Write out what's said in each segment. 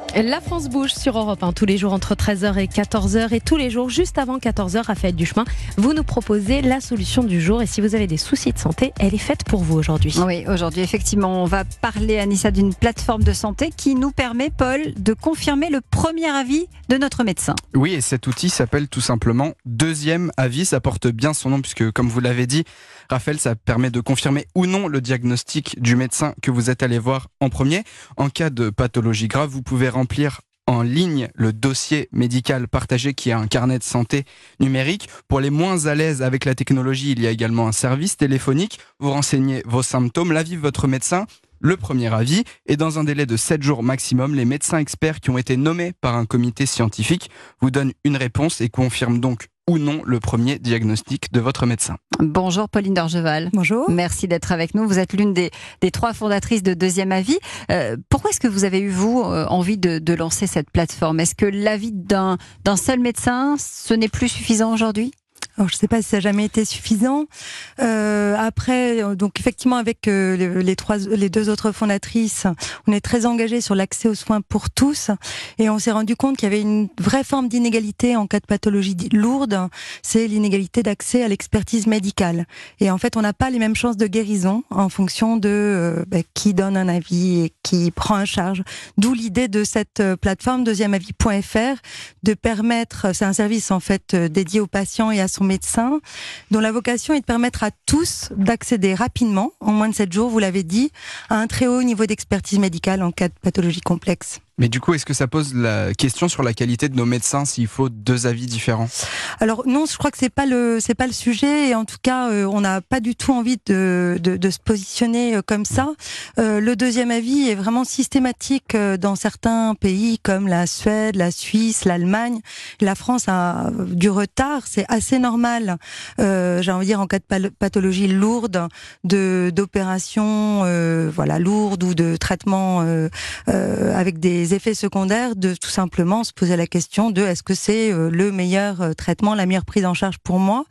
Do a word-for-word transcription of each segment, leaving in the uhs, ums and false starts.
La France bouge sur Europe un, tous les jours entre treize heures et quatorze heures et tous les jours juste avant quatorze heures, Raphaël Duchemin, vous nous proposez la solution du jour et si vous avez des soucis de santé, elle est faite pour vous aujourd'hui. Oui, aujourd'hui effectivement, on va parler, Anissa, d'une plateforme de santé qui nous permet, Paul, de confirmer le premier avis de notre médecin. Oui, et cet outil s'appelle tout simplement Deuxième Avis, ça porte bien son nom puisque, comme vous l'avez dit, Raphaël, ça permet de confirmer ou non le diagnostic du médecin que vous êtes allé voir en premier. En cas de pathologie grave, vous pouvez remplir en ligne le dossier médical partagé qui est un carnet de santé numérique. Pour les moins à l'aise avec la technologie, il y a également un service téléphonique. Vous renseignez vos symptômes, l'avis de votre médecin, le premier avis, et dans un délai de sept jours maximum, les médecins experts qui ont été nommés par un comité scientifique vous donnent une réponse et confirment donc ou non le premier diagnostic de votre médecin. Bonjour Pauline d'Orgeval. Bonjour. Merci d'être avec nous. Vous êtes l'une des, des trois fondatrices de Deuxième Avis. Euh, pourquoi est-ce que vous avez eu, vous, euh, envie de, de lancer cette plateforme ? Est-ce que l'avis d'un, d'un seul médecin, ce n'est plus suffisant aujourd'hui ? Alors, je ne sais pas si ça n'a jamais été suffisant. Euh, après, donc effectivement, avec euh, les, les, trois, les deux autres fondatrices, on est très engagés sur l'accès aux soins pour tous. Et on s'est rendu compte qu'il y avait une vraie forme d'inégalité en cas de pathologie lourde. C'est l'inégalité d'accès à l'expertise médicale. Et en fait, on n'a pas les mêmes chances de guérison en fonction de euh, bah, qui donne un avis et qui prend en charge. D'où l'idée de cette plateforme deuxième avis point f r de permettre, c'est un service en fait dédié aux patients et à son médecin, dont la vocation est de permettre à tous d'accéder rapidement, en moins de sept jours, vous l'avez dit, à un très haut niveau d'expertise médicale en cas de pathologie complexe. Mais du coup, est-ce que ça pose la question sur la qualité de nos médecins s'il faut deux avis différents ? Alors non, je crois que c'est pas le c'est pas le sujet et en tout cas, euh, on n'a pas du tout envie de de, de se positionner euh, comme ça. Euh, le deuxième avis est vraiment systématique euh, dans certains pays comme la Suède, la Suisse, l'Allemagne. La France a du retard, c'est assez normal. Euh, j'ai envie de dire en cas de pathologie lourde, de d'opérations euh, voilà lourdes ou de traitements euh, euh, avec des effets secondaires, de tout simplement se poser la question de est-ce que c'est euh, le meilleur euh, traitement, la meilleure prise en charge pour moi.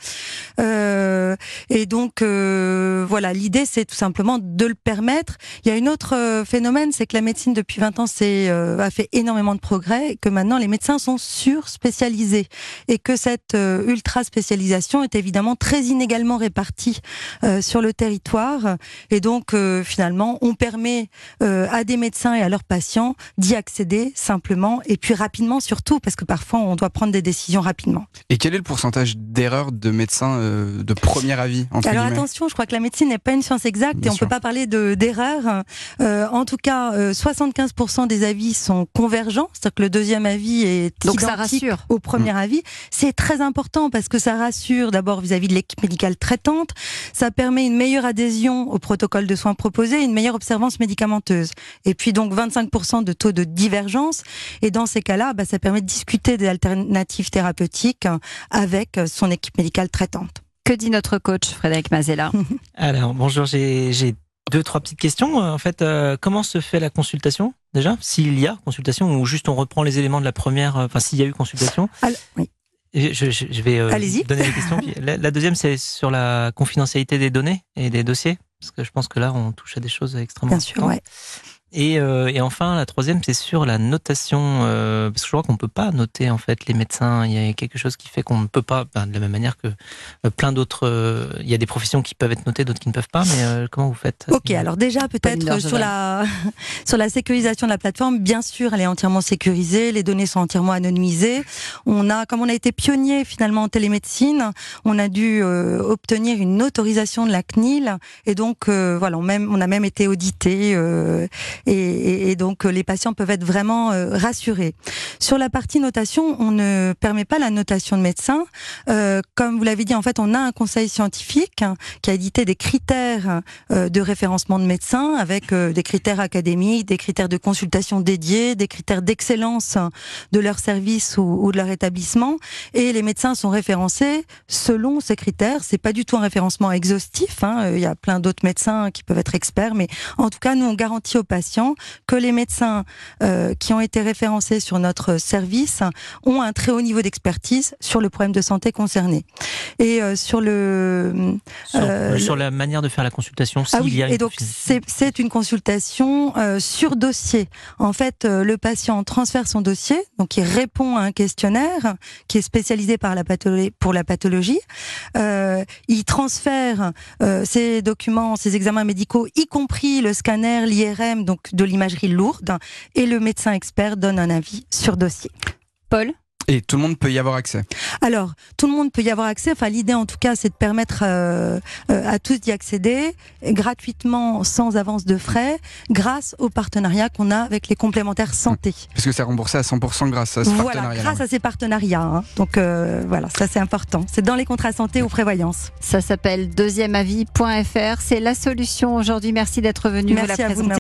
Euh, et donc euh, voilà, l'idée c'est tout simplement de le permettre. Il y a une autre euh, phénomène, c'est que la médecine depuis vingt ans c'est, euh, a fait énormément de progrès et que maintenant les médecins sont sur-spécialisés et que cette euh, ultra-spécialisation est évidemment très inégalement répartie euh, sur le territoire et donc euh, finalement on permet euh, à des médecins et à leurs patients d'y accéder simplement et puis rapidement surtout parce que parfois on doit prendre des décisions rapidement. Et quel est le pourcentage d'erreurs de médecins euh, de premier avis entre Alors guillemets ? attention, je crois que la médecine n'est pas une science exacte Bien et on ne peut pas parler de, d'erreurs. Euh, en tout cas, euh, soixante-quinze pour cent des avis sont convergents, c'est-à-dire que le deuxième avis est Donc ça identique rassure. au premier mmh. avis. C'est très important parce que ça rassure d'abord vis-à-vis de l'équipe médicale traitante, ça permet une meilleure adhésion au protocole de soins proposé, une meilleure observance médicamenteuse. Et puis donc vingt-cinq pour cent de taux de divergence et dans ces cas-là, bah, ça permet de discuter des alternatives thérapeutiques avec son équipe médicale traitante. Que dit notre coach Frédéric Mazella ? Alors bonjour, j'ai, j'ai deux trois petites questions. En fait, euh, comment se fait la consultation déjà ? S'il y a consultation ou juste on reprend les éléments de la première, enfin s'il y a eu consultation. Alors, oui. Je, je, je vais euh, Allez-y. donner les questions. La, la deuxième, c'est sur la confidentialité des données et des dossiers, parce que je pense que là, on touche à des choses extrêmement Bien sûr, ouais. Et, euh, et enfin, la troisième, c'est sur la notation, euh, parce que je crois qu'on ne peut pas noter en fait les médecins. Il y a quelque chose qui fait qu'on ne peut pas, ben, de la même manière que euh, plein d'autres. Euh, il y a des professions qui peuvent être notées, d'autres qui ne peuvent pas. Mais euh, comment vous faites ? Ok, alors déjà peut-être sur la sur la sécurisation de la plateforme. Bien sûr, elle est entièrement sécurisée. Les données sont entièrement anonymisées. On a, comme on a été pionnier finalement en télémédecine, on a dû euh, obtenir une autorisation de la C N I L et donc euh, voilà, on, même, on a même été audité. Euh, Et, et, et donc les patients peuvent être vraiment euh, rassurés. Sur la partie notation, on ne permet pas la notation de médecins. Euh, comme vous l'avez dit, en fait, on a un conseil scientifique hein, qui a édité des critères euh, de référencement de médecins avec euh, des critères académiques, des critères de consultation dédiés, des critères d'excellence de leur service ou, ou de leur établissement. Et les médecins sont référencés selon ces critères. C'est pas du tout un référencement exhaustif. Hein. Il y a plein d'autres médecins qui peuvent être experts, mais en tout cas, nous on garantit aux patients patients que les médecins euh, qui ont été référencés sur notre service ont un très haut niveau d'expertise sur le problème de santé concerné. Et euh, sur le sur, euh, sur la manière de faire la consultation, s'il ah oui, y a et une donc c'est, c'est une consultation euh, sur dossier. En fait, euh, le patient transfère son dossier, donc il répond à un questionnaire qui est spécialisé par la pathologie, pour la pathologie. Euh, il transfère euh, ses documents, ses examens médicaux, y compris le scanner, l'I R M, donc de l'imagerie lourde, et le médecin expert donne un avis sur dossier. Paul ? Et tout le monde peut y avoir accès. Alors, tout le monde peut y avoir accès. Enfin, l'idée, en tout cas, c'est de permettre euh, euh, à tous d'y accéder gratuitement, sans avance de frais, grâce au partenariat qu'on a avec les complémentaires santé. Parce que c'est remboursé à cent pour cent grâce à ce voilà, partenariat. grâce à ces partenariats. Hein. Donc, euh, voilà, ça c'est important. C'est dans les contrats santé ou prévoyance. Ça s'appelle deuxième avis point f r. C'est la solution aujourd'hui. Merci d'être venu vous la Merci à vous de présenter.